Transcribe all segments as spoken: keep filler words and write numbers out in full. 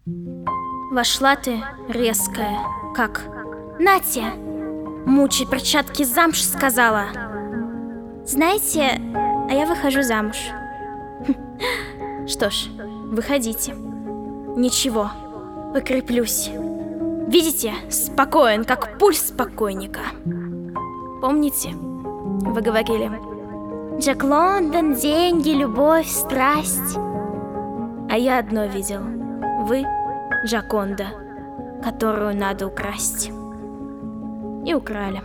Вошла ты резкая, как Натя, мучай перчатки замуж, сказала. Знаете, а я выхожу замуж. Что ж, выходите. Ничего, покреплюсь. Видите, спокоен, как пульс покойника. Помните, вы говорили: Джек Лондон, деньги, любовь, страсть. А я одно видел: вы Джаконда, которую надо украсть. И украли.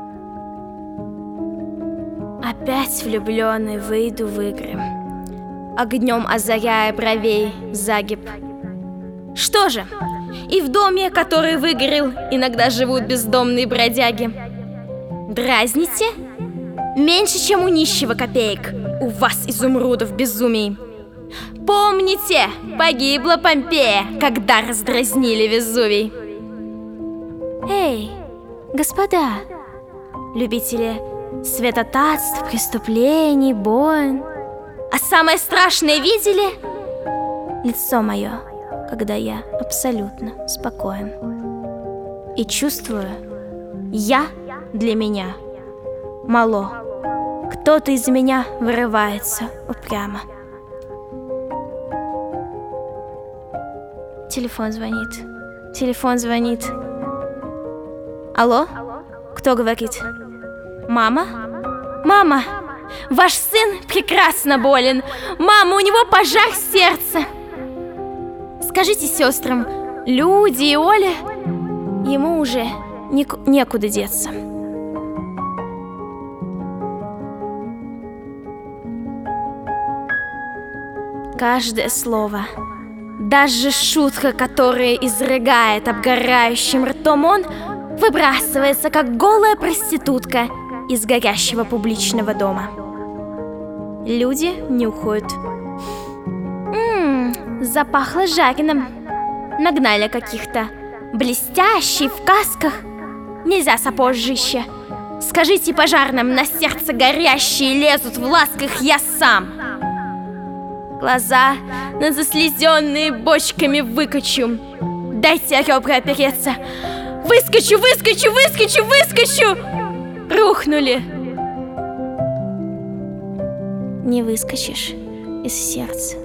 Опять влюбленный выйду в игры, огнем озаряя бровей загиб. Что же, и в доме, который выгорел, иногда живут бездомные бродяги. Дразните? Меньше, чем у нищего копеек. У вас, изумрудов, безумий. Помните, погибла Помпея, когда раздразнили Везувий. Эй, господа, любители святотатств, преступлений, боин. А самое страшное видели? Лицо мое, когда я абсолютно спокоен. И чувствую, я для меня мало. Кто-то из меня вырывается упрямо. Телефон звонит. Телефон звонит. Алло? Кто говорит? Мама? Мама! Ваш сын прекрасно болен. Мама, у него пожар сердца. Скажите сестрам, Люде и Оле, ему уже нек- некуда деться. Каждое слово, даже шутка, которая изрыгает обгорающим ртом он, выбрасывается, как голая проститутка из горящего публичного дома. Люди нюхают. Ммм, запахло жареным. Нагнали каких-то. Блестящий, в касках. Нельзя сапожище. Скажите пожарным, на сердце горящие лезут в ласках я сам. Глаза на заслезенные бочками выкачу. Дайте о ребра опереться. Выскочу, выскочу, выскочу, выскочу! Рухнули. Не выскочишь из сердца.